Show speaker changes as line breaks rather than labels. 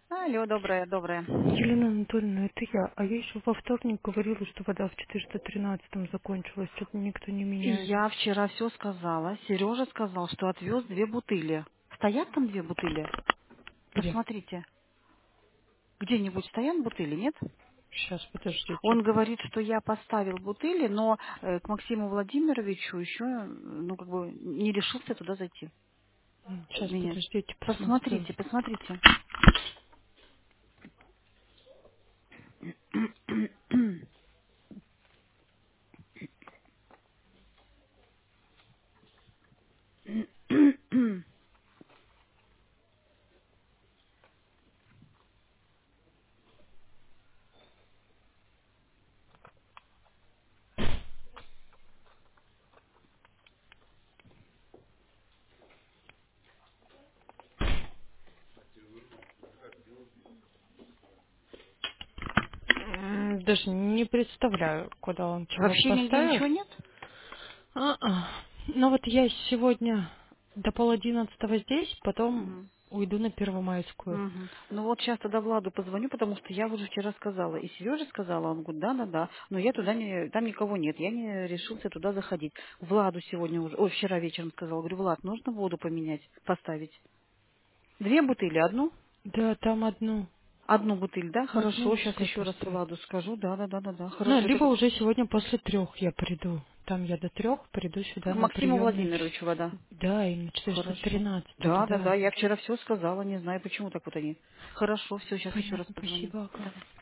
Алло, доброе, доброе.
Елена Анатольевна, это я. А я еще во вторник говорила, что вода в 413 закончилась. Что-то никто не меняет.
Я вчера все сказала. Сережа сказал, что отвез 2 бутыли. Стоят там 2 бутыли?
Где?
Посмотрите. Где-нибудь стоят бутыли, нет?
Сейчас, подождите.
Он говорит, что я поставил бутыли, но к Максиму Владимировичу еще, ну, как бы, не решился туда зайти.
Сейчас,
Меня.
подождите, посмотрю.
Посмотрите, посмотрите.
Даже не представляю, куда он чего
Вообще нигде
поставил.
ничего нет?
А-а. Ну вот я сегодня до 10:30 здесь, потом
Мгм.
уйду на Первомайскую.
Мгм. Ну вот сейчас тогда Владу позвоню, потому что я уже вчера сказала. И Сережа сказала, он говорит, да, но я туда не, там никого нет, я не решился туда заходить. Владу сегодня уже, ой, вчера вечером сказала, говорю, Влад, нужно воду поменять, поставить. 2 бутыли, одну?
Да, там одну.
Одну бутыль, да?
Одну и
Хорошо, сейчас
все
еще раз
поставь.
Владу скажу, да,
Ну,
хорошо. Это
либо уже сегодня после 3 я приду. Там я до 3 приду
к
сюда на
Максиму
прием на
Владимировичу вода.
Да, и на
Хорошо.
413
Да,
туда.
я вчера все сказала, не знаю, почему так вот они. Хорошо, все, сейчас еще раз
Понятно,
позвоню.
спасибо
Давай.
огромное.